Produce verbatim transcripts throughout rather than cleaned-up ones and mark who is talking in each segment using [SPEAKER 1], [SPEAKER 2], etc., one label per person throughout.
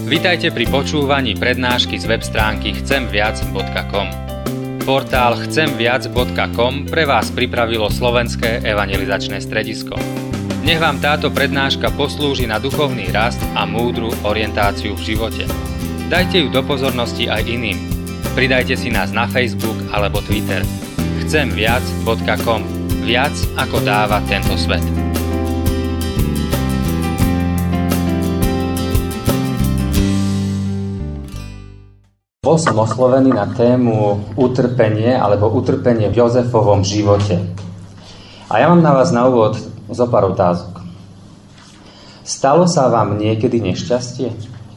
[SPEAKER 1] Vitajte pri počúvaní prednášky z web stránky chcem viac bodka com. Portál chcem viac bodka com pre vás pripravilo Slovenské evangelizačné stredisko. Nech vám táto prednáška poslúži na duchovný rast a múdru orientáciu v živote. Dajte ju do pozornosti aj iným. Pridajte si nás na Facebook alebo Twitter. chcem viac bodka com. Viac ako dáva tento svet.
[SPEAKER 2] Bol som oslovený na tému utrpenie alebo utrpenie v Jozefovom živote. A ja mám na vás na úvod zo pár otázok. Stalo sa vám niekedy nešťastie?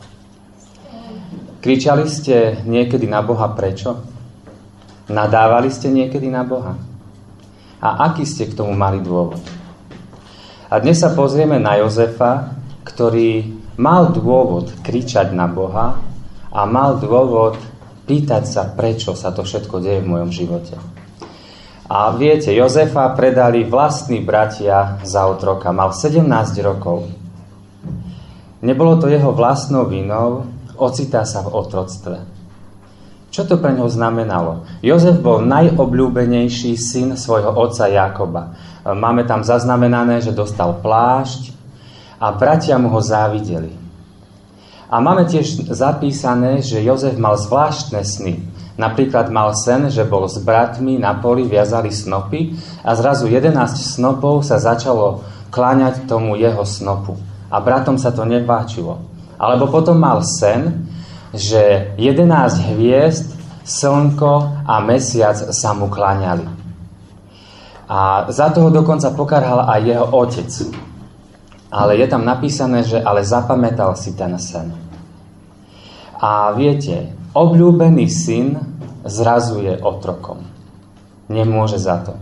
[SPEAKER 2] Kričali ste niekedy na Boha prečo? Nadávali ste niekedy na Boha? A aký ste k tomu mali dôvod? A dnes sa pozrieme na Jozefa, ktorý mal dôvod kričať na Boha a mal dôvod pýtať sa, prečo sa to všetko deje v mojom živote. A viete, Jozefa predali vlastní bratia za otroka. Mal sedemnásť rokov. Nebolo to jeho vlastnou vinou, ocitá sa v otroctve. Čo to pre neho znamenalo? Jozef bol najobľúbenejší syn svojho otca Jákoba. Máme tam zaznamenané, že dostal plášť a bratia mu ho závideli. A máme tiež zapísané, že Jozef mal zvláštne sny. Napríklad mal sen, že bol s bratmi na poli, viazali snopy a zrazu jedenásť snopov sa začalo kláňať tomu jeho snopu. A bratom sa to nepáčilo. Alebo potom mal sen, že jedenásť hviezd, slnko a mesiac sa mu kláňali. A za toho dokonca pokarhal aj jeho otec. Ale je tam napísané, že ale zapamätal si ten sen. A viete, obľúbený syn zrazu je otrokom. Nemôže za to.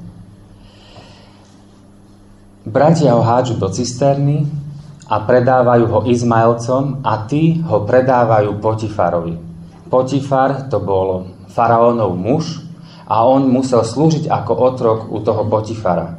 [SPEAKER 2] Bratia ho hádžu do cisterny a predávajú ho Izmaelcom a tí ho predávajú Potifarovi. Potifar to bol faraónov muž a on musel slúžiť ako otrok u toho Potifara.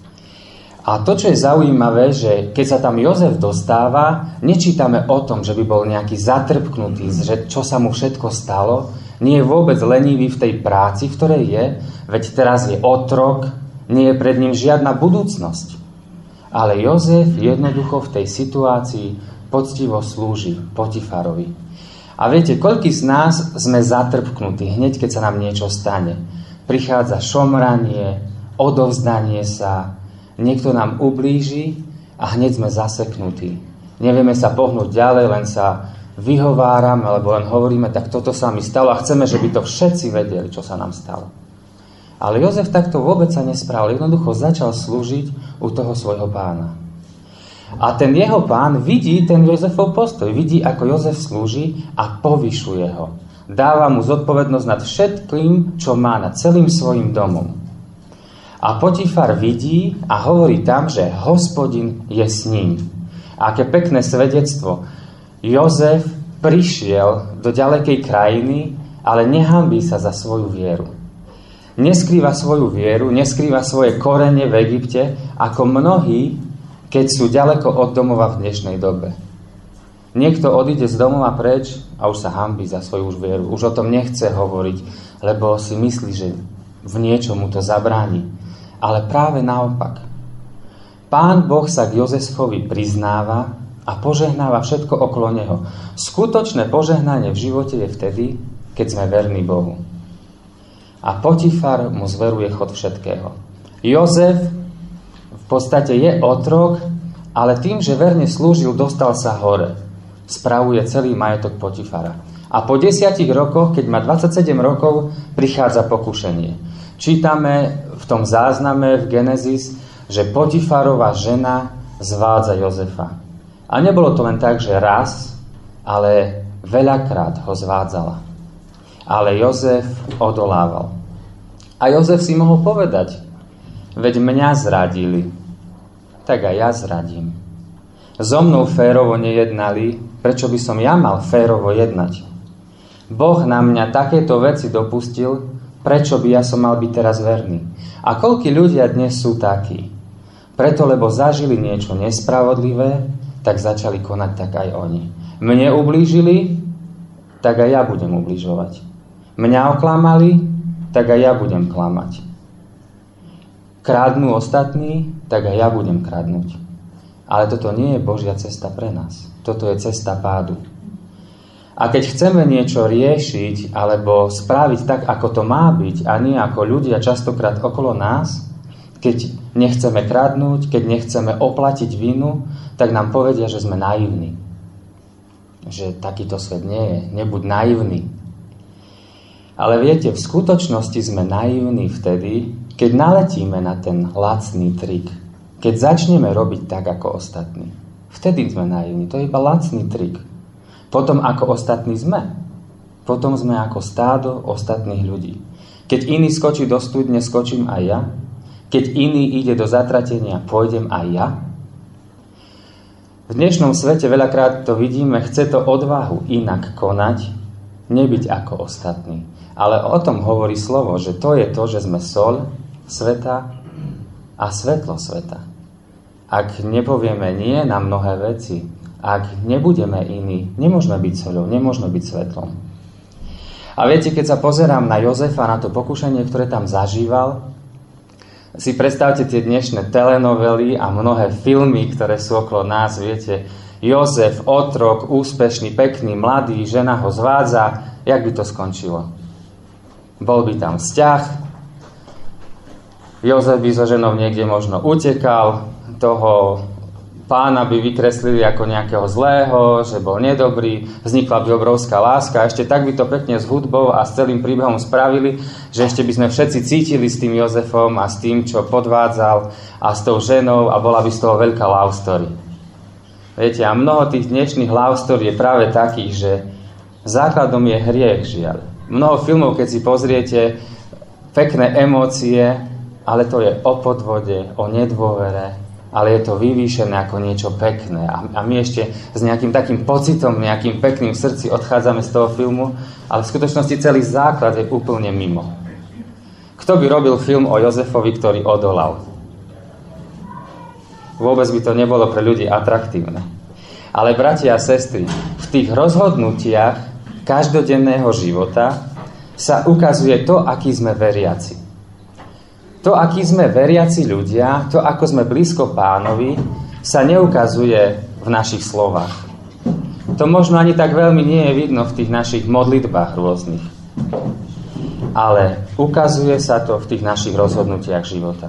[SPEAKER 2] A to, čo je zaujímavé, že keď sa tam Jozef dostáva, nečítame o tom, že by bol nejaký zatrpknutý, že čo sa mu všetko stalo. Nie je vôbec lenivý v tej práci, v ktorej je, veď teraz je otrok, nie je pred ním žiadna budúcnosť. Ale Jozef jednoducho v tej situácii poctivo slúži Potifarovi. A viete, koľký z nás sme zatrpknutí hneď, keď sa nám niečo stane. Prichádza šomranie, odovzdanie sa, niekto nám ublíži a hneď sme zaseknutí. Nevieme sa pohnúť ďalej, len sa vyhovárame, alebo len hovoríme, tak toto sa mi stalo a chceme, že by to všetci vedeli, čo sa nám stalo. Ale Jozef takto vôbec sa nespravil. Jednoducho začal slúžiť u toho svojho pána. A ten jeho pán vidí ten Jozefov postoj. Vidí, ako Jozef slúži a povyšuje ho. Dáva mu zodpovednosť nad všetkým, čo má, nad celým svojim domom. A Potifar vidí a hovorí tam, že Hospodin je s ním. A aké pekné svedectvo. Jozef prišiel do ďalekej krajiny, ale nehanbí sa za svoju vieru. Neskrýva svoju vieru, neskrýva svoje korene v Egypte, ako mnohí, keď sú ďaleko od domova v dnešnej dobe. Niekto odíde z domova preč a už sa hanbí za svoju vieru. Už o tom nechce hovoriť, lebo si myslí, že v niečom mu to zabráni. Ale práve naopak. Pán Boh sa k Jozefovi priznáva a požehnáva všetko okolo neho. Skutočné požehnanie v živote je vtedy, keď sme verní Bohu. A Potifar mu zveruje chod všetkého. Jozef v podstate je otrok, ale tým, že verne slúžil, dostal sa hore. Spravuje celý majetok Potifara. A po desiatich rokoch, keď má dvadsaťsedem rokov, prichádza pokušenie. Čítame v tom zázname v Genesis, že Potifarová žena zvádza Jozefa. A nebolo to len tak, že raz, ale veľakrát ho zvádzala. Ale Jozef odolával. A Jozef si mohol povedať, veď mňa zradili, tak aj ja zradím. So mnou férovo nejednali, prečo by som ja mal férovo jednať? Boh na mňa takéto veci dopustil, prečo by ja som mal byť teraz verný? A koľkí ľudia dnes sú takí? Preto, lebo zažili niečo nespravodlivé, tak začali konať tak aj oni. Mne ublížili, tak aj ja budem ubližovať. Mňa oklamali, tak aj ja budem klamať. Krádnu ostatní, tak aj ja budem kradnúť. Ale toto nie je Božia cesta pre nás. Toto je cesta pádu. A keď chceme niečo riešiť alebo spraviť tak, ako to má byť, a nie ako ľudia častokrát okolo nás, keď nechceme kradnúť, keď nechceme oplatiť vinu, tak nám povedia, že sme naivní. Že takýto svet nie je. Nebuď naivný. Ale viete, v skutočnosti sme naivní vtedy, keď naletíme na ten lacný trik. Keď začneme robiť tak, ako ostatní. Vtedy sme naivní. To je iba lacný trik. Potom, ako ostatní sme. Potom sme ako stádo ostatných ľudí. Keď iný skočí do studne, skočím aj ja. Keď iný ide do zatratenia, pôjdem aj ja. V dnešnom svete veľakrát to vidíme, chce to odvahu inak konať, nebyť ako ostatní. Ale o tom hovorí slovo, že to je to, že sme soľ sveta a svetlo sveta. Ak nepovieme nie na mnohé veci, ak nebudeme iní, nemôžeme byť soľou, nemôžeme byť svetlom. A viete, keď sa pozerám na Jozefa, na to pokušenie, ktoré tam zažíval, si predstavte tie dnešné telenovely a mnohé filmy, ktoré sú okolo nás, viete, Jozef, otrok, úspešný, pekný, mladý, žena ho zvádza, jak by to skončilo? Bol by tam vzťah, Jozef by so ženou niekde možno utekal, toho pána by vykreslili ako nejakého zlého, že bol nedobrý, vznikla by obrovská láska, a ešte tak by to pekne s hudbou a s celým príbehom spravili, že ešte by sme všetci cítili s tým Jozefom a s tým, čo podvádzal a s tou ženou, a bola by z toho veľká love story. Viete, a mnoho tých dnešných love story je práve takých, že základom je hriech, žiaľ. Mnoho filmov, keď si pozriete, pekné emócie, ale to je o podvode, o nedôvere, ale je to vyvýšené ako niečo pekné. A, a my ešte s nejakým takým pocitom, nejakým pekným v srdci odchádzame z toho filmu, ale v skutočnosti celý základ je úplne mimo. Kto by robil film o Jozefovi, ktorý odolal? Vôbec by to nebolo pre ľudí atraktívne. Ale bratia a sestry, v tých rozhodnutiach každodenného života sa ukazuje to, aký sme veriaci. To, akí sme veriaci ľudia, to, ako sme blízko Pánovi, sa neukazuje v našich slovách. To možno ani tak veľmi nie je vidno v tých našich modlitbách rôznych. Ale ukazuje sa to v tých našich rozhodnutiach života.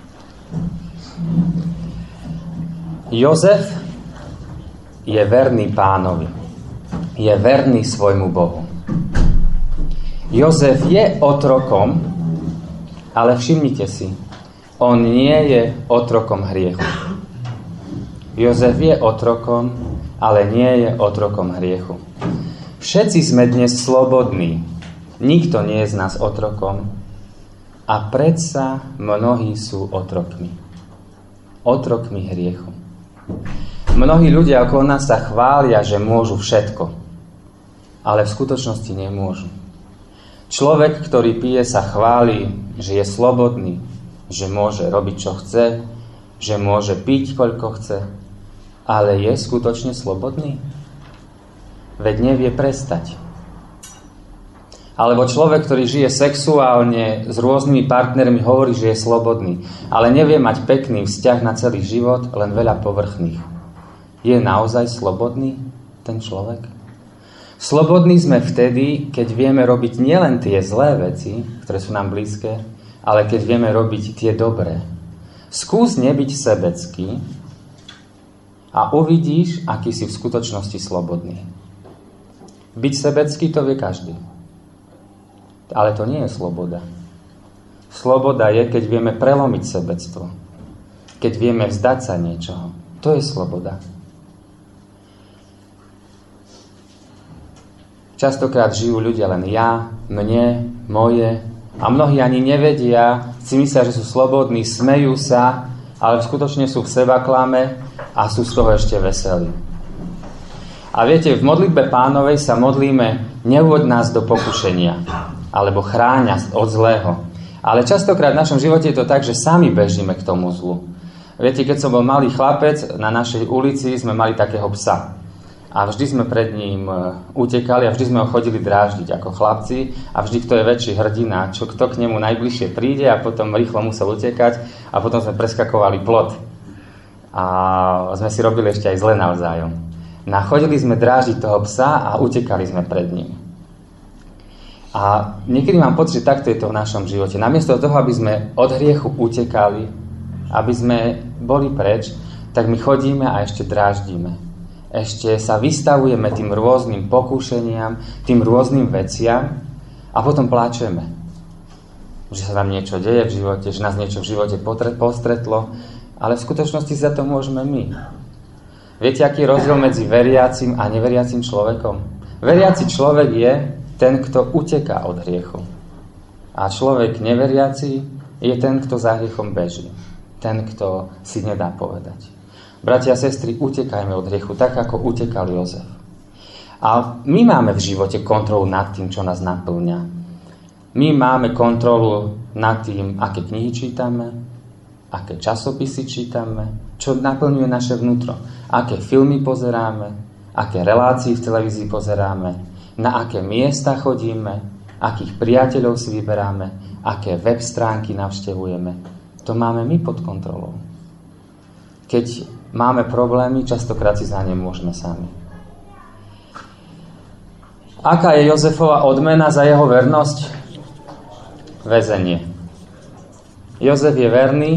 [SPEAKER 2] Jozef je verný Pánovi. Je verný svojmu Bohu. Jozef je otrokom, ale všimnite si, on nie je otrokom hriechu. Jozef je otrokom, ale nie je otrokom hriechu. Všetci sme dnes slobodní. Nikto nie je z nás otrokom. A predsa mnohí sú otrokmi. Otrokmi hriechu. Mnohí ľudia okolo nás sa chvália, že môžu všetko. Ale v skutočnosti nemôžu. Človek, ktorý pije, sa chváli, že je slobodný, že môže robiť, čo chce, že môže piť, koľko chce, ale je skutočne slobodný? Veď nevie prestať. Alebo človek, ktorý žije sexuálne s rôznymi partnermi, hovorí, že je slobodný, ale nevie mať pekný vzťah na celý život, len veľa povrchných. Je naozaj slobodný ten človek? Slobodní sme vtedy, keď vieme robiť nielen tie zlé veci, ktoré sú nám blízke, ale keď vieme robiť tie dobré. Skús nebyť sebecký a uvidíš, aký si v skutočnosti slobodný. Byť sebecký, to vie každý. Ale to nie je sloboda. Sloboda je, keď vieme prelomiť sebectvo. Keď vieme vzdať sa niečoho. To je sloboda. Častokrát žijú ľudia len ja, mne, moje, a mnohí ani nevedia, si myslia, že sú slobodní, smejú sa, ale skutočne sú v sebaklame a sú z toho ešte veselí. A viete, v modlitbe Pánovej sa modlíme: neuvoď nás do pokušenia, alebo chráň nás od zlého. Ale častokrát v našom živote je to tak, že sami bežíme k tomu zlu. Viete, keď som bol malý chlapec, na našej ulici sme mali takého psa. A vždy sme pred ním utekali a vždy sme ho chodili dráždiť ako chlapci a vždy kto je väčší hrdina, čo kto k nemu najbližšie príde a potom rýchlo musel utekať a potom sme preskakovali plot. A sme si robili ešte aj zle navzájom. No chodili sme dráždiť toho psa a utekali sme pred ním. A niekedy mám pocit, že takto je to v našom živote. Namiesto toho, aby sme od hriechu utekali, aby sme boli preč, tak my chodíme a ešte dráždime. Ešte sa vystavujeme tým rôznym pokúšeniam, tým rôznym veciam a potom pláčeme. Že sa nám niečo deje v živote, že nás niečo v živote postretlo, ale v skutočnosti za to môžeme my. Viete, aký je rozdiel medzi veriacim a neveriacim človekom? Veriaci človek je ten, kto uteká od hriechu. A človek neveriaci je ten, kto za hriechom beží. Ten, kto si nedá povedať. Bratia a sestry, utekajme od hriechu, tak ako utekal Jozef. A my máme v živote kontrolu nad tým, čo nás naplňa. My máme kontrolu nad tým, aké knihy čítame, aké časopisy čítame, čo naplňuje naše vnútro, aké filmy pozeráme, aké relácie v televízii pozeráme, na aké miesta chodíme, akých priateľov si vyberáme, aké web stránky navštevujeme. To máme my pod kontrolou. Keď máme problémy, častokrát si za ne môžeme sami. Aká je Jozefova odmena za jeho vernosť? Väzenie. Jozef je verný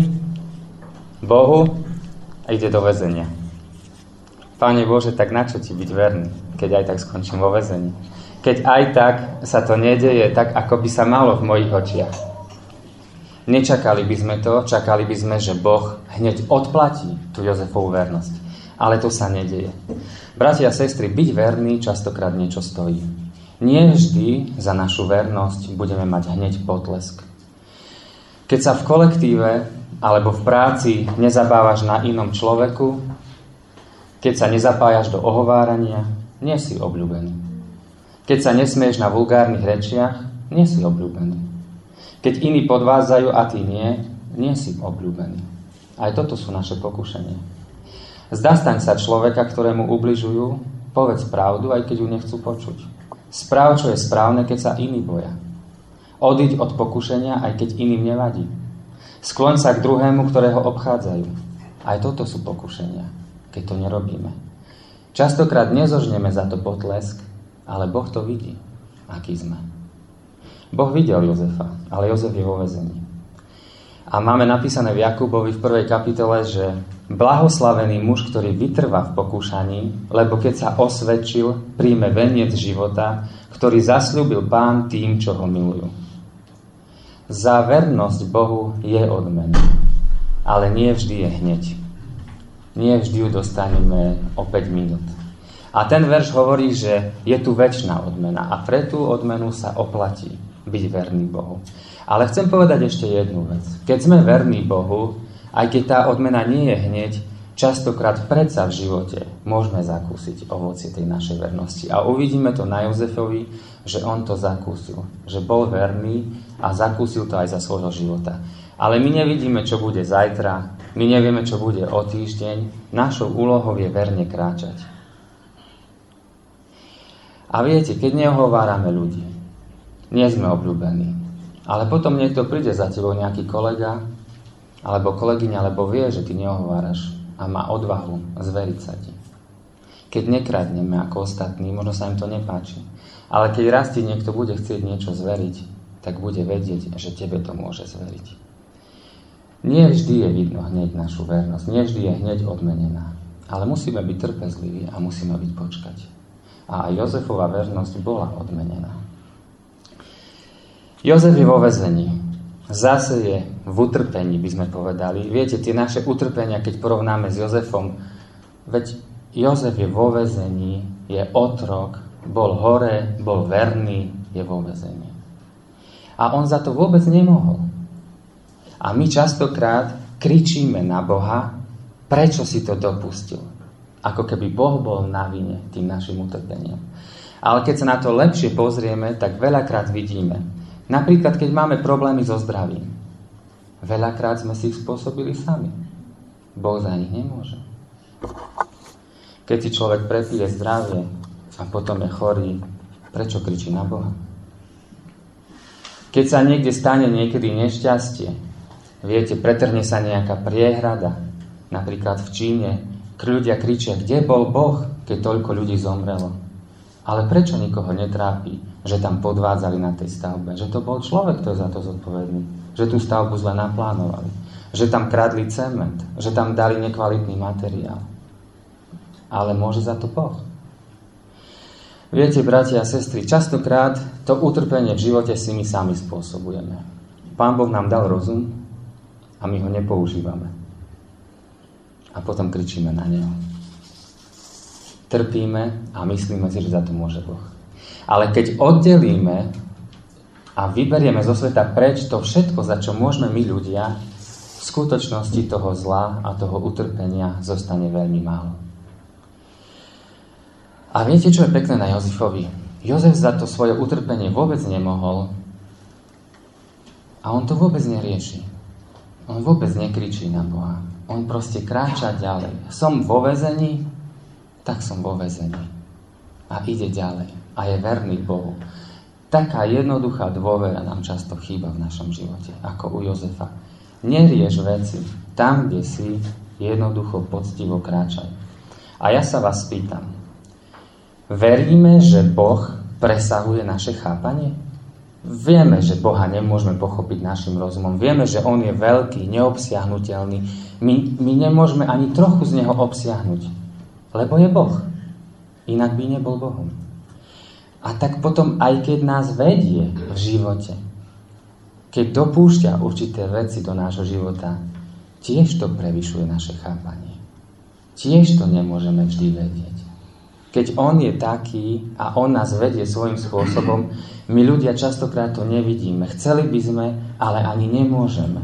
[SPEAKER 2] Bohu a ide do väzenia. Pane Bože, tak na čo ti byť verný, keď aj tak skončím vo väzení? Keď aj tak sa to nedeje tak, ako by sa malo v mojich očiach. Nečakali by sme to, čakali by sme, že Boh hneď odplatí tú Jozefovú vernosť. Ale to sa nedeje. Bratia a sestry, byť verný častokrát niečo stojí. Nie vždy za našu vernosť budeme mať hneď potlesk. Keď sa v kolektíve alebo v práci nezabávaš na inom človeku, keď sa nezapájaš do ohovárania, nie si obľúbený. Keď sa nesmieš na vulgárnych rečiach, nie si obľúbený. Keď iní podvádzajú a ty nie, nie si obľúbený. Aj toto sú naše pokušenia. Zdastaň sa človeka, ktorému ubližujú, povedz pravdu, aj keď ju nechcú počuť. Správ, čo je správne, keď sa iní boja. Odiď od pokušenia, aj keď iným nevadí. Skloň sa k druhému, ktorého obchádzajú. Aj toto sú pokušenia, keď to nerobíme. Častokrát nezožneme za to potlesk, ale Boh to vidí, aký sme. Boh videl Jozefa, ale Jozef je vo väzení. A máme napísané v Jakubovi v prvej kapitole, že blahoslavený muž, ktorý vytrvá v pokúšaní, lebo keď sa osvedčil, príjme veniec života, ktorý zasľúbil Pán tým, čo ho milujú. Za vernosť Bohu je odmena, ale nie vždy je hneď. Nie vždy ju dostaneme o päť minút. A ten verš hovorí, že je tu večná odmena a pre tú odmenu sa oplatí byť verný Bohu. Ale chcem povedať ešte jednu vec. Keď sme verní Bohu, aj keď tá odmena nie je hneď, častokrát predsa v živote môžeme zakúsiť ovocie tej našej vernosti. A uvidíme to na Jozefovi, že on to zakúsil. Že bol verný a zakúsil to aj za svojho života. Ale my nevidíme, čo bude zajtra, my nevieme, čo bude o týždeň. Našou úlohou je verne kráčať. A viete, keď neohovárame ľudí, nie sme obľúbení. Ale potom niekto príde za tebou, nejaký kolega, alebo kolegyňa, alebo vie, že ty neohováraš a má odvahu zveriť sa ti. Keď nekradneme ako ostatní, možno sa im to nepáči. Ale keď raz ti niekto bude chcieť niečo zveriť, tak bude vedieť, že tebe to môže zveriť. Nie vždy je vidno hneď našu vernosť, nie vždy je hneď odmenená. Ale musíme byť trpezliví a musíme byť počkať. A aj Jozefova vernosť bola odmenená. Jozef je vo väzení. Zase je v utrpení, by sme povedali. Viete, tie naše utrpenia, keď porovnáme s Jozefom, veď Jozef je vo väzení, je otrok, bol hore, bol verný, je vo väzení. A on za to vôbec nemohol. A my častokrát kričíme na Boha, prečo si to dopustil. Ako keby Boh bol na vine tým našim utrpeniam. Ale keď sa na to lepšie pozrieme, tak veľakrát vidíme, napríklad, keď máme problémy so zdravím. Veľakrát sme si ich spôsobili sami. Boh za nich nemôže. Keď si človek prepije zdravie a potom je chorý, prečo kričí na Boha? Keď sa niekde stane niekedy nešťastie, viete, pretrhne sa nejaká priehrada, napríklad v Číne, ľudia kričia, kde bol Boh, keď toľko ľudí zomrelo. Ale prečo nikoho netrápi, že tam podvádzali na tej stavbe? Že to bol človek, kto je za to zodpovedný. Že tú stavbu zle naplánovali. Že tam kradli cement. Že tam dali nekvalitný materiál. Ale môže za to Boh. Viete, bratia a sestry, častokrát to utrpenie v živote si my sami spôsobujeme. Pán Boh nám dal rozum a my ho nepoužívame. A potom kričíme na neho. Trpíme a myslíme si, že za to môže Boh. Ale keď oddelíme a vyberieme zo sveta preč to všetko, za čo môžeme my ľudia, v skutočnosti toho zla a toho utrpenia zostane veľmi málo. A viete, čo je pekné na Jozefovi? Jozef za to svoje utrpenie vôbec nemohol a on to vôbec nerieši. On vôbec nekričí na Boha. On proste kráča ďalej. Som vo väzení, tak som vo väzení. A ide ďalej. A je verný Bohu. Taká jednoduchá dôvera nám často chýba v našom živote, ako u Jozefa. Nerieš veci. Tam, kde si, jednoducho poctivo kráčaj. A ja sa vás pýtam, veríme, že Boh presahuje naše chápanie? Vieme, že Boha nemôžeme pochopiť našim rozumom. Vieme, že On je veľký, neobsiahnutelný. My, my nemôžeme ani trochu z Neho obsiahnuť, lebo je Boh. Inak by nebol Bohom. A tak potom, aj keď nás vedie v živote, keď dopúšťa určité veci do nášho života, tiež to prevyšuje naše chápanie. Tiež to nemôžeme vždy vedieť. Keď On je taký a On nás vedie svojím spôsobom, my ľudia častokrát to nevidíme. Chceli by sme, ale ani nemôžeme.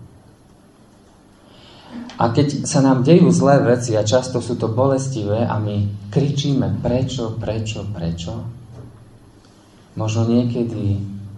[SPEAKER 2] A keď sa nám dejú zlé veci a často sú to bolestivé a my kričíme prečo, prečo, prečo, možno niekedy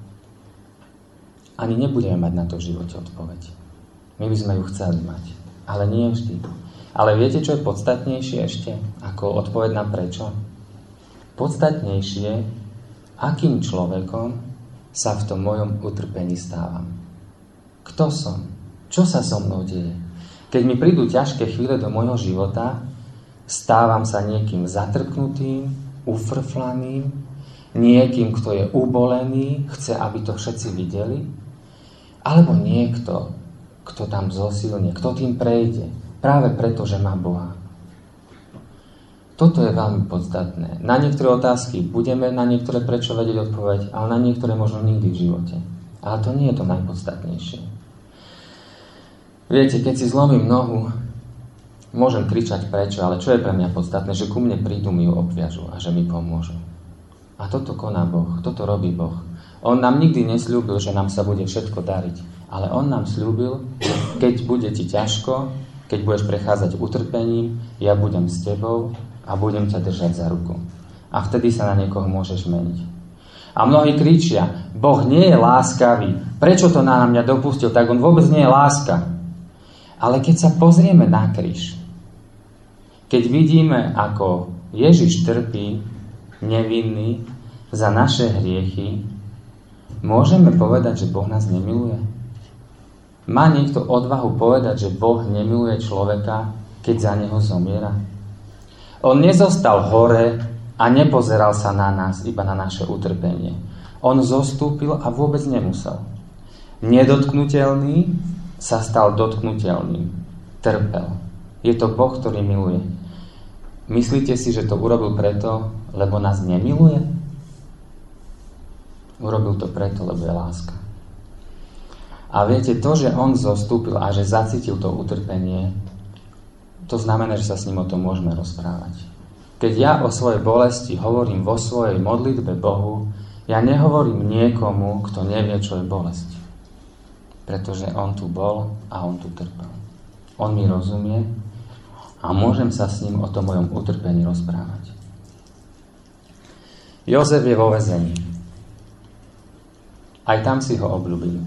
[SPEAKER 2] ani nebudeme mať na to v živote odpoveď. My by sme ju chceli mať, ale nie vždy. Ale viete, čo je podstatnejšie ešte ako odpoveď na prečo? Podstatnejšie, akým človekom sa v tom mojom utrpení stávam. Kto som? Čo sa so mnou deje? Keď mi prídu ťažké chvíle do môjho života, stávam sa niekým zatrknutým, ufrflaným, niekým, kto je ubolený, chce, aby to všetci videli, alebo niekto, kto tam zosilne, kto tým prejde, práve preto, že má Boha. Toto je veľmi podstatné. Na niektoré otázky budeme na niektoré prečo vedieť odpoveď, ale na niektoré možno nikdy v živote. Ale to nie je to najpodstatnejšie. Viete, keď si zlomím nohu, môžem kričať prečo, ale čo je pre mňa podstatné, že ku mne prídu, mi ju obviažu a že mi pomôžu. A toto koná Boh, toto robí Boh. On nám nikdy nesľúbil, že nám sa bude všetko dariť, ale On nám sľúbil, keď bude ti ťažko, keď budeš prechádzať utrpením, ja budem s tebou a budem ťa držať za ruku. A vtedy sa na niekoho môžeš meniť. A mnohí kričia, Boh nie je láskavý. Prečo to na mňa dopustil? Tak On vôbec nie je láska. Ale keď sa pozrieme na kríž, keď vidíme, ako Ježiš trpí nevinný za naše hriechy, môžeme povedať, že Boh nás nemiluje? Má niekto odvahu povedať, že Boh nemiluje človeka, keď za neho zomiera? On nezostal hore a nepozeral sa na nás, iba na naše utrpenie. On zostúpil a vôbec nemusel. Nedotknutelný sa stal dotknutelným. Trpel. Je to Boh, ktorý miluje. Myslíte si, že to urobil preto, lebo nás nemiluje? Urobil to preto, lebo je láska. A viete, to, že On zostúpil a že zacítil to utrpenie, to znamená, že sa s ním o tom môžeme rozprávať. Keď ja o svojej bolesti hovorím vo svojej modlitbe Bohu, ja nehovorím niekomu, kto nevie, čo je bolesť. Pretože On tu bol a On tu trpel. On mi rozumie a môžem sa s ním o tom mojom utrpení rozprávať. Jozef je vo väzení. Aj tam si ho obľúbili.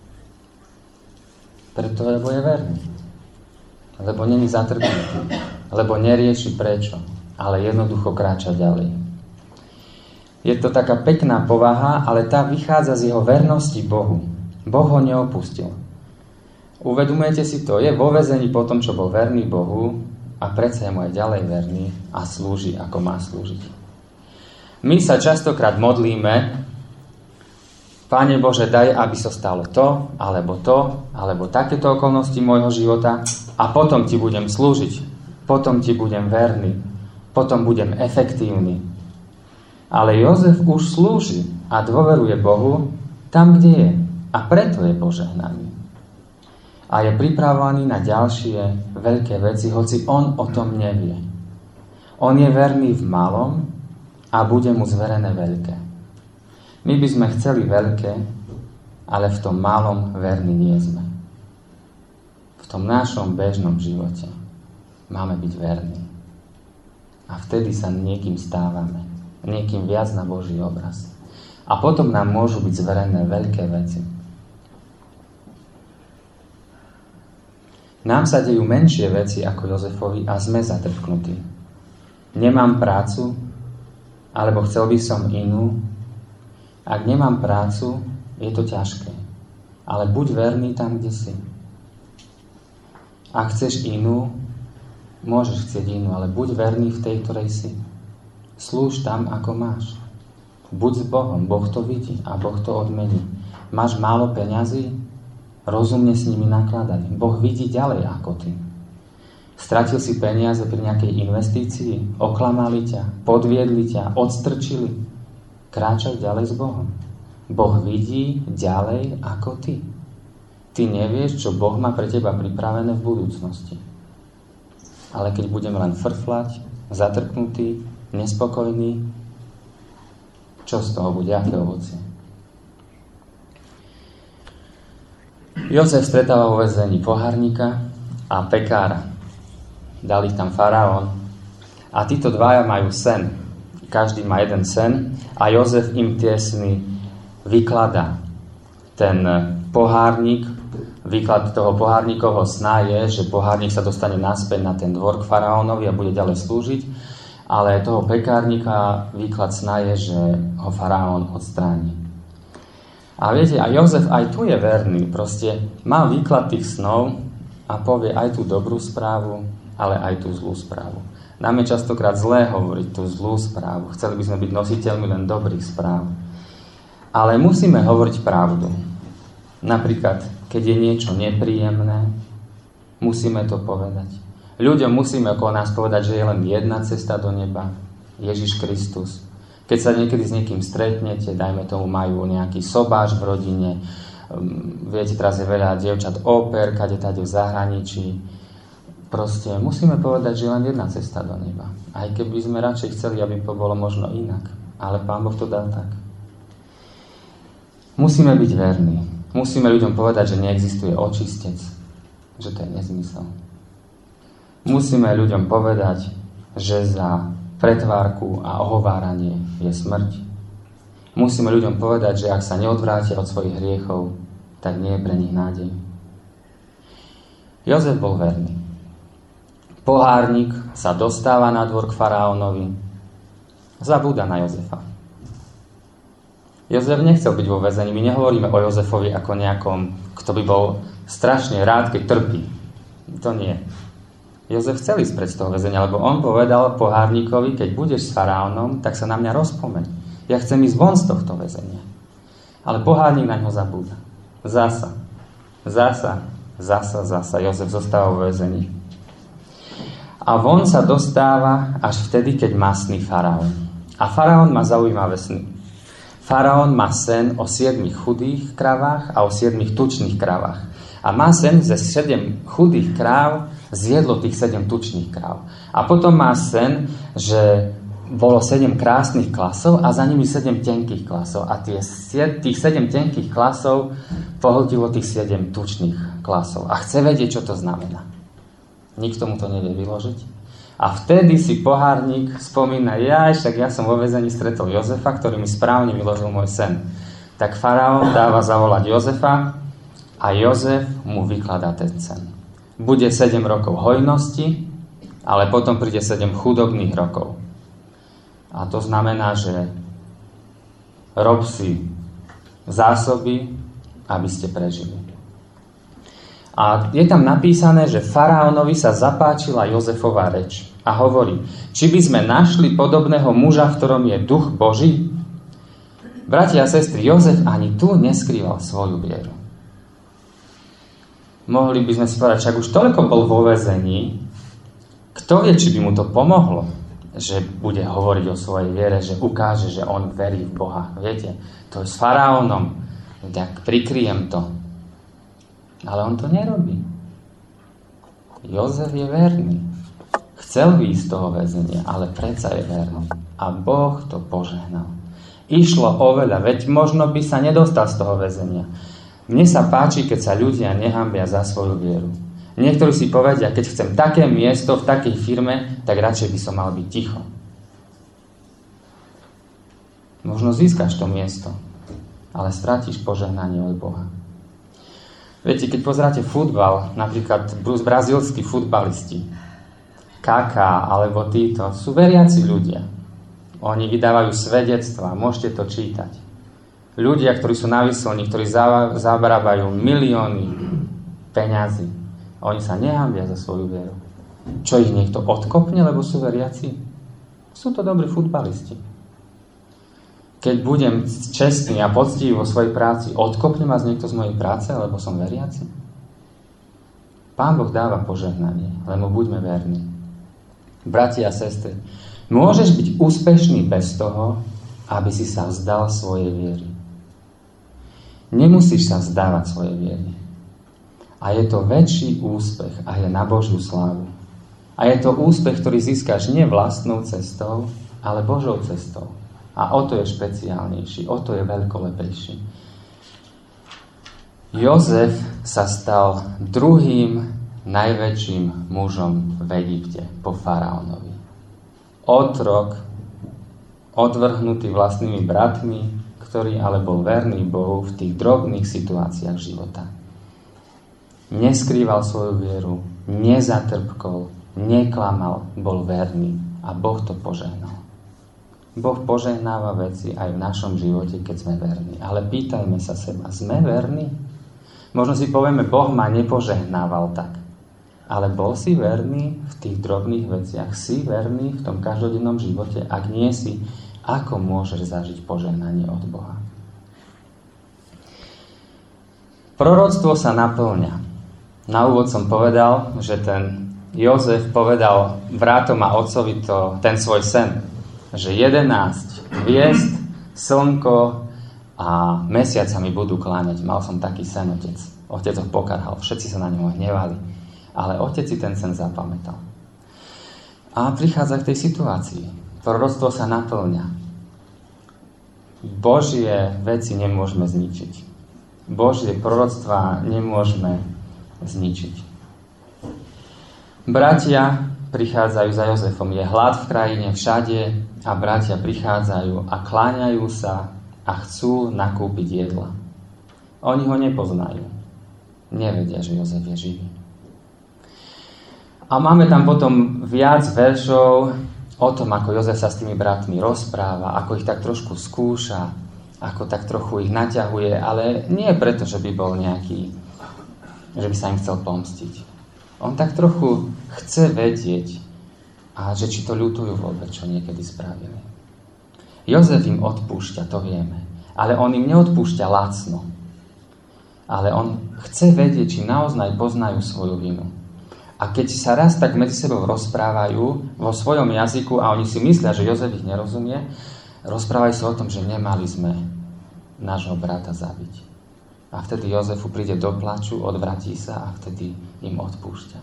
[SPEAKER 2] Preto, lebo je verný. Lebo není zatrpnutý. lebo nerieši prečo, ale jednoducho kráča ďalej. Je to taká pekná povaha, ale tá vychádza z jeho vernosti Bohu. Boh ho neopustil. Uvedomujete si to, je vo väzení po tom, čo bol verný Bohu a predsa je mu aj ďalej verný a slúži, ako má slúžiť. My sa častokrát modlíme: Pane Bože, daj, aby sa stalo to, alebo to, alebo takéto okolnosti môjho života a potom ti budem slúžiť, potom ti budem verný, potom budem efektívny. Ale Jozef už slúži a dôveruje Bohu tam, kde je. A preto je požehnaný. A je pripravovaný na ďalšie veľké veci, hoci on o tom nevie. On je verný v malom a bude mu zverené veľké. My by sme chceli veľké, ale v tom malom verní nie sme. V tom našom bežnom živote máme byť verní. A vtedy sa niekým stávame. Niekým viac na Boží obraz. A potom nám môžu byť zverené veľké veci. Nám sa dejú menšie veci ako Jozefovi a sme zatrpknutí. Nemám prácu, alebo chcel by som inú. Ak nemám prácu, je to ťažké. Ale buď verný tam, kde si. Ak chceš inú, môžeš chcieť inú, ale buď verný v tej, ktorej si. Slúž tam, ako máš. Buď s Bohom, Boh to vidí a Boh to odmení. Máš málo peňazí? Rozumne s nimi nakladaj. Boh vidí ďalej ako ty. Stratil si peniaze pri nejakej investícii? Oklamali ťa? Podviedli ťa? Odstrčili? Kráčaj ďalej s Bohom. Boh vidí ďalej ako ty. Ty nevieš, čo Boh má pre teba pripravené v budúcnosti. Ale keď budem len frflať, zatrpnutý, nespokojný, čo z toho bude? Aké ovocie? Jozef stretáva vo väzení pohárnika a pekára. Dal ich tam faraón. A títo dvaja majú sen. Každý má jeden sen a Jozef im tie sny vykladá. Ten pohárnik, výklad toho pohárnikovho sna je, že pohárnik sa dostane naspäť na ten dvor k faraónovi a bude ďalej slúžiť, ale toho pekárnika výklad sna je, že ho faraón odstráni. A viete, a Jozef aj tu je verný, proste má výklad tých snov a povie aj tú dobrú správu, ale aj tú zlú správu. Nám je častokrát zlé hovoriť tú zlú správu. Chceli by sme byť nositeľmi len dobrých správ. Ale musíme hovoriť pravdu. Napríklad, keď je niečo nepríjemné, musíme to povedať. Ľuďom musíme okolo nás povedať, že je len jedna cesta do neba. Ježiš Kristus. Keď sa niekedy s niekým stretnete, dajme tomu, majú nejaký sobáš v rodine. Viete, teraz je veľa dievčat óper, kade tade v zahraničí. Proste musíme povedať, že je len jedna cesta do neba. Aj keby sme radšej chceli, aby to bolo možno inak. Ale Pán Boh to dal tak. Musíme byť verní. Musíme ľuďom povedať, že neexistuje očistec. Že to je nezmysel. Musíme ľuďom povedať, že za pretvárku a ohováranie je smrť. Musíme ľuďom povedať, že ak sa neodvrátia od svojich hriechov, tak nie je pre nich nádej. Jozef bol verný. Pohárnik sa dostáva na dvor k faraónovi. Zabúda na Jozefa. Jozef nechcel byť vo väzení. My nehovoríme o Jozefovi ako nejakom, kto by bol strašne rád, keď trpí. To nie. Jozef chcel ísť preč z toho väzenia, lebo on povedal pohárnikovi, keď budeš s faraónom, tak sa na mňa rozpomeň. Ja chcem ísť von z tohto väzenia. Ale pohárnik na ňo zabúda. Zasa. Zasa. Zasa, zasa. Jozef zostáva vo väzení. A von sa dostáva až vtedy, keď má sny faraón. A faraón má zaujímavé sny. Faraón má sen o siedmich chudých kravách a o siedmich tučných kravách. A má sen, že sedem chudých kráv zjedlo tých sedem tučných kráv. A potom má sen, že bolo sedem krásnych klasov a za nimi sedem tenkých klasov. A tie, tých sedem tenkých klasov pohltilo tých sedem tučných klasov. A chce vedieť, čo to znamená. Nikto mu to nevie vyložiť. A vtedy si pohárnik spomína, ja však ja som vo väzení stretol Jozefa, ktorý mi správne vyložil môj sen. Tak faraón dáva zavolať Jozefa a Jozef mu vykladá ten sen. Bude sedem rokov hojnosti Ale potom príde sedem chudobných rokov. A to znamená, že rob si zásoby, aby ste prežili. A je tam napísané, že faraónovi sa zapáčila Jozefova reč a hovorí, či by sme našli podobného muža, v ktorom je duch Boží? Bratia a sestry, Jozef ani tu neskrýval svoju vieru. Mohli by sme si povedať, však už toľko bol vo väzení, kto vie, či by mu to pomohlo, že bude hovoriť o svojej viere, že ukáže, že on verí v Boha. Viete, to je s faraónom, tak prikryjem to. Ale on to nerobí. Jozef je verný. Chcel výjsť z toho väzenia, ale predsa je verný. A Boh to požehnal. Išlo oveľa, veď možno by sa nedostal z toho väzenia. Mne sa páči, keď sa ľudia nehambia za svoju vieru. Niektorí si povedia, keď chcem také miesto v takej firme, tak radšej by som mal byť ticho. Možno získaš to miesto, ale stratíš požehnanie od Boha. Viete, keď pozeráte futbal, napríklad brazílski futbalisti, Kaká alebo títo, sú veriaci ľudia. Oni vydávajú svedectvá, môžete to čítať. Ľudia, ktorí sú navyslní, ktorí zabarábajú milióny peňazí. Oni sa nehambia za svoju vieru. Čo ich niekto odkopne, lebo sú veriaci? Sú to dobrí futbalisti. Keď budem čestný a poctivý vo svojej práci, odkopne ma niekto z mojej práce, lebo som veriaci? Pán Boh dáva požehnanie, len mu buďme verní. Bratia a sestry, môžeš byť úspešný bez toho, aby si sa vzdal svojej viery. Nemusíš sa vzdávať svojej viery. A je to väčší úspech a je na Božiu slávu. A je to úspech, ktorý získaš nie vlastnou cestou, ale Božou cestou. A o to je špeciálnejší, o to je veľkolepejší. Jozef sa stal druhým najväčším mužom v Egypte po faraónovi. Otrok, odvrhnutý vlastnými bratmi, ktorý ale bol verný Bohu v tých drobných situáciách života. Neskrýval svoju vieru, nezatrpkol, neklamal, bol verný a Boh to požehnal. Boh požehnáva veci aj v našom živote, keď sme verní. Ale pýtajme sa seba, sme verní? Možno si povieme, Boh ma nepožehnával tak. Ale bol si verný v tých drobných veciach? Si verný v tom každodennom živote? Ak nie si, ako môžeš zažiť požehnanie od Boha? Proroctvo sa naplňa. Na úvod som povedal, že ten Jozef povedal vrátom a otcovi to, ten svoj sen, že jedenásť hviezd, slnko a mesiac sa mi budú kláňať. Mal som taký sen, otec. Otec ho pokarhal, všetci sa na ňo hnevali. Ale otec si ten sen zapamätal. A prichádza k tej situácii. Proroctvo sa naplňa. Božie veci nemôžeme zničiť. Božie proroctvá nemôžeme zničiť. Bratia prichádzajú za Jozefom. Je hlad v krajine všade a bratia prichádzajú a kláňajú sa a chcú nakúpiť jedla. Oni ho nepoznajú. Nevedia, že Jozef je živý. A máme tam potom viac veršov o tom, ako Jozef sa s tými bratmi rozpráva, ako ich tak trošku skúša, ako tak trochu ich naťahuje, ale nie preto, že by bol nejaký, že by sa im chcel pomstiť. On tak trochu chce vedieť, a že či to ľutujú vôbec, čo niekedy spravili. Jozef im odpúšťa, to vieme. Ale on im neodpúšťa lacno. Ale on chce vedieť, či naozaj poznajú svoju vinu. A keď sa raz tak medzi sebou rozprávajú vo svojom jazyku a oni si myslia, že Jozef ich nerozumie, rozprávajú sa o tom, že nemali sme nášho brata zabiť. A vtedy Jozefu príde do plaču, odvratí sa a vtedy im odpúšťa.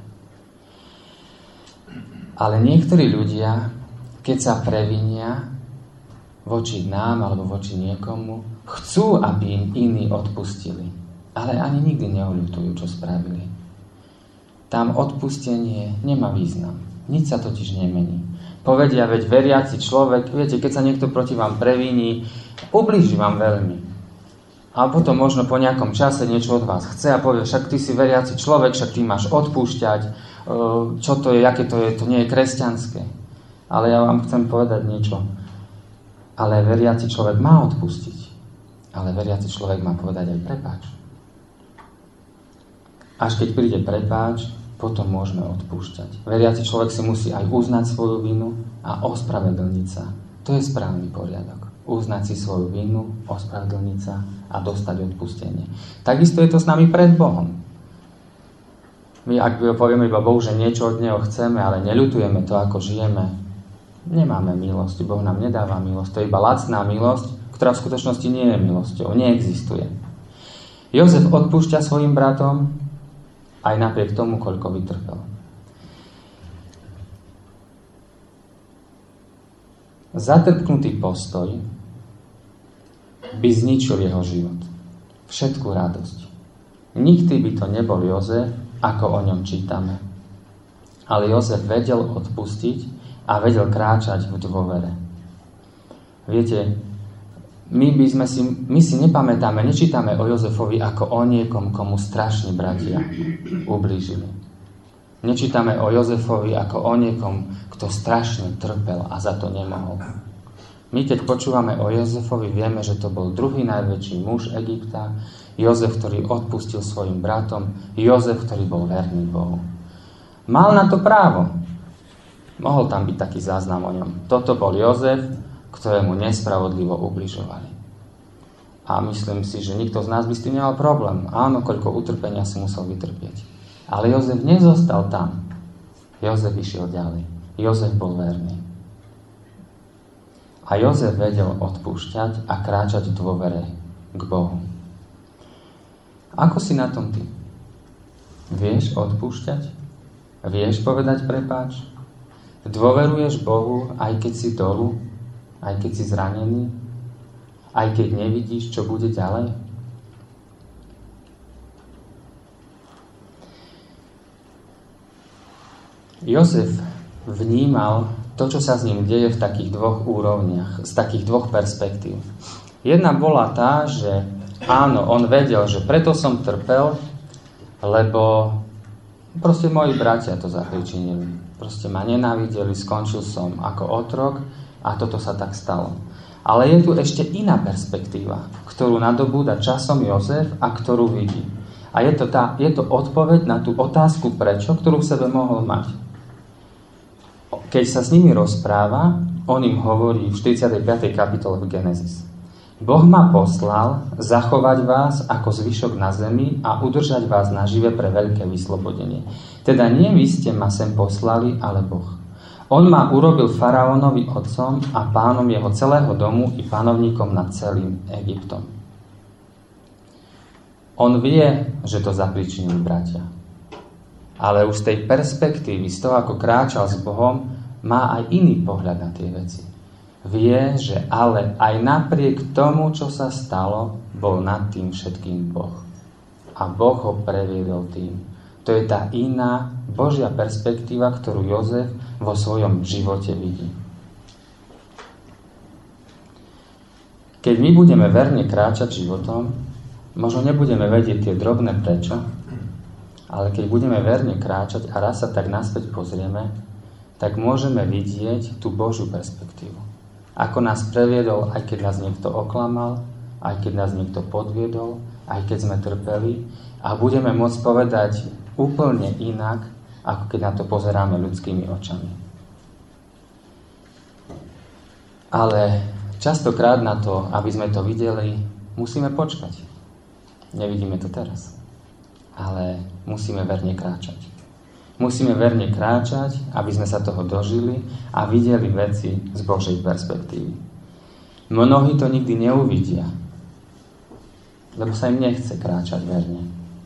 [SPEAKER 2] Ale niektorí ľudia, keď sa previnia voči nám alebo voči niekomu, chcú, aby im iní odpustili. Ale ani nikdy neoľutujú, čo spravili. Tam odpustenie nemá význam. Nič sa totiž nemení. Povedia, veď veriaci človek, viete, keď sa niekto proti vám previní, ublíži vám veľmi. A potom možno po nejakom čase niečo od vás chce a povie, však ty si veriaci človek, však ty máš odpúšťať, čo to je, aké to je, to nie je kresťanské. Ale ja vám chcem povedať niečo. Ale veriaci človek má odpustiť. Ale veriaci človek má povedať aj prepáč. Až keď príde prepáč, potom môžeme odpúšťať. Veriaci človek si musí aj uznať svoju vinu a ospravedlniť sa. To je správny poriadok. Uznať si svoju vinu, ospravedlniť sa a dostať odpustenie. Takisto je to s nami pred Bohom. My, ak povieme iba Bohu, že niečo od Neho chceme, ale neľutujeme to, ako žijeme, nemáme milosť. Boh nám nedáva milosť. To je iba lacná milosť, ktorá v skutočnosti nie je milosťou. Neexistuje. Jozef odpúšťa svojim bratom aj napriek tomu, koľko vytrpel. Zatrpknutý postoj by zničil jeho život. Všetku radosť. Nikdy by to nebol Jozef, ako o ňom čítame. Ale Jozef vedel odpustiť a vedel kráčať v dôvere. Viete, my, by sme si, my si nepamätáme, nečítame o Jozefovi ako o niekom, komu strašní bratia ublížili. Nečítame o Jozefovi ako o niekom, kto strašne trpel a za to nemohol. My, keď počúvame o Jozefovi, vieme, že to bol druhý najväčší muž Egypta, Jozef, ktorý odpustil svojim bratom, Jozef, ktorý bol verný Bohu. Mal na to právo. Mohol tam byť taký záznam o ňom. Toto bol Jozef, ktorému nespravodlivo ubližovali. A myslím si, že nikto z nás by s tým nemal problém. Áno, koľko utrpenia si musel vytrpieť. Ale Jozef nezostal tam. Jozef išiel ďalej. Jozef bol verný. A Jozef vedel odpúšťať a kráčať v dôvere k Bohu. Ako si na tom ty? Vieš odpúšťať? Vieš povedať prepáč? Dôveruješ Bohu, aj keď si dolu? Aj keď si zranený? Aj keď nevidíš, čo bude ďalej? Jozef vnímal to, čo sa s ním deje v takých dvoch úrovniach, z takých dvoch perspektív. Jedna bola tá, že áno, on vedel, že preto som trpel, lebo proste moji bratia to zapričinili. Proste ma nenávideli, skončil som ako otrok a toto sa tak stalo. Ale je tu ešte iná perspektíva, ktorú nadobúda časom Jozef a ktorú vidí. A je to, tá, je to odpoveď na tú otázku prečo, ktorú v sebe mohol mať. Keď sa s nimi rozpráva, on im hovorí v štyridsiatej piatej kapitole v Genesis. Boh ma poslal zachovať vás ako zvyšok na zemi a udržať vás nažive pre veľké vyslobodenie. Teda nie vy ste ma sem poslali, ale Boh. On ma urobil faraónovi otcom a pánom jeho celého domu i panovníkom nad celým Egyptom. On vie, že to zapričinili bratia. Ale už z tej perspektívy, z toho, ako kráčal s Bohom, má aj iný pohľad na tie veci. Vie, že ale aj napriek tomu, čo sa stalo, bol nad tým všetkým Boh. A Boh ho previedol tým. To je tá iná Božia perspektíva, ktorú Jozef vo svojom živote vidí. Keď my budeme verne kráčať životom, možno nebudeme vedieť tie drobné prečo, ale keď budeme verne kráčať a raz sa tak naspäť pozrieme, tak môžeme vidieť tú Božiu perspektívu. Ako nás previedol, aj keď nás niekto oklamal, aj keď nás niekto podviedol, aj keď sme trpeli, a budeme môcť povedať úplne inak, ako keď na to pozeráme ľudskými očami. Ale častokrát na to, aby sme to videli, musíme počkať. Nevidíme to teraz. Ale musíme verne kráčať. Musíme verne kráčať, aby sme sa toho dožili a videli veci z Božej perspektívy. Mnohí to nikdy neuvidia, lebo sa im nechce kráčať verne.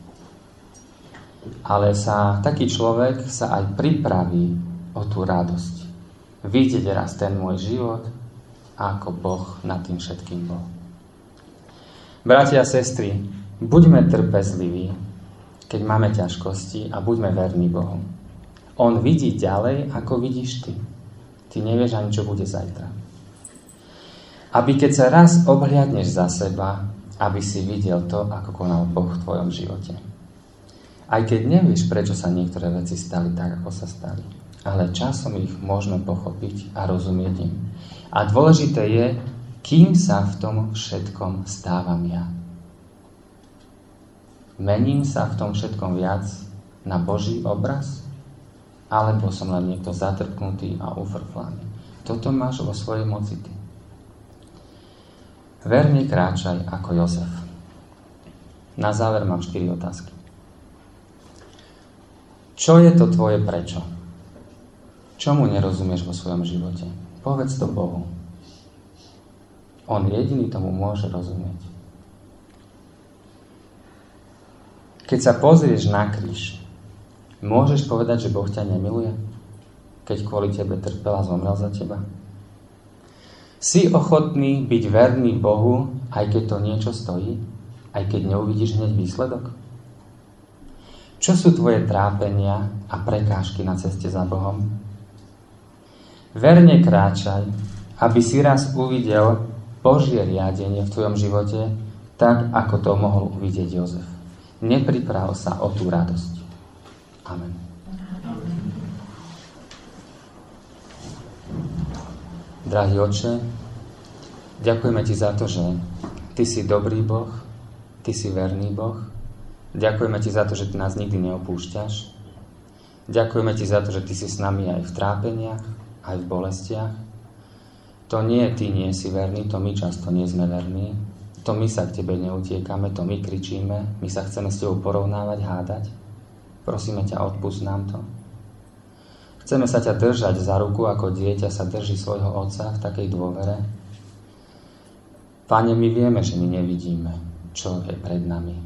[SPEAKER 2] Ale sa taký človek sa aj pripraví o tú radosť. Vidieť raz ten môj život, ako Boh nad tým všetkým bol. Bratia a sestry, buďme trpezliví, keď máme ťažkosti, a buďme verní Bohu. On vidí ďalej, ako vidíš ty. Ty nevieš ani, čo bude zajtra. Aby keď sa raz obhliadneš za seba, aby si videl to, ako konal Boh v tvojom živote. Aj keď nevieš, prečo sa niektoré veci stali tak, ako sa stali. Ale časom ich môžeme pochopiť a rozumieť im. A dôležité je, kým sa v tom všetkom stávam ja. Mením sa v tom všetkom viac na Boží obraz? Alebo som len niekto zatrpknutý a ufrflaný? Toto máš vo svojej moci ty. Verne kráčaj ako Jozef. Na záver mám štyri otázky. Čo je to tvoje prečo? Čomu nerozumieš vo svojom živote? Povedz to Bohu. On jediný tomu môže rozumieť. Keď sa pozrieš na kríž, môžeš povedať, že Boh ťa nemiluje? Keď kvôli tebe trpel a zomrel za teba? Si ochotný byť verný Bohu, aj keď to niečo stojí? Aj keď neuvidíš hneď výsledok? Čo sú tvoje trápenia a prekážky na ceste za Bohom? Verne kráčaj, aby si raz uvidel Božie riadenie v tvojom živote, tak ako to mohol uvidieť Jozef. Nepriprav sa o tú radosť. Amen. Drahý Otče, ďakujeme Ti za to, že Ty si dobrý Boh, Ty si verný Boh. Ďakujeme Ti za to, že Ty nás nikdy neopúšťaš. Ďakujeme Ti za to, že Ty si s nami aj v trápeniach, aj v bolestiach. To nie Ty nie si verný, to my často nie sme verní. To my sa k Tebe neutiekame, to my kričíme, my sa chceme s Tebou porovnávať, hádať. Prosíme ťa, odpusť nám to. Chceme sa ťa držať za ruku, ako dieťa sa drží svojho otca v takej dôvere. Pane, my vieme, že my nevidíme, čo je pred nami.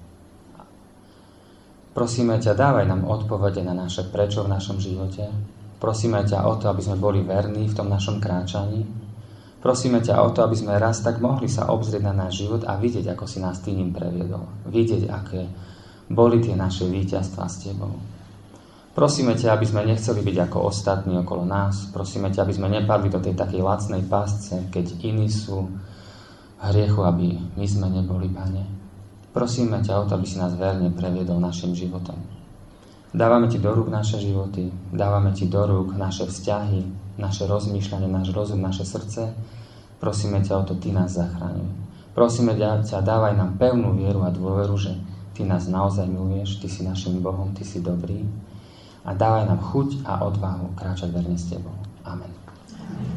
[SPEAKER 2] Prosíme ťa, dávaj nám odpovede na naše prečo v našom živote. Prosíme ťa o to, aby sme boli verní v tom našom kráčaní. Prosíme ťa o to, aby sme raz tak mohli sa obzrieť na náš život a vidieť, ako si nás Ty ním previedol. Vidieť, aké boli tie naše víťazstvá s Tebou. Prosíme ťa, aby sme nechceli byť ako ostatní okolo nás. Prosíme ťa, aby sme nepadli do tej takej lacnej pásce, keď iní sú hriechu, aby my sme neboli, Pane. Prosíme ťa o to, aby si nás verne previedol našim životom. Dávame Ti do rúk naše životy, dávame Ti do rúk naše vzťahy, naše rozmýšľanie, náš rozum, naše srdce. Prosíme ťa o to, Ty nás zachráňuj. Prosíme ťa, dávaj nám pevnú vieru a dôveru, že Ty nás naozaj miluješ, Ty si našim Bohom, Ty si dobrý. A dávaj nám chuť a odvahu kráčať verne s Tebou. Amen.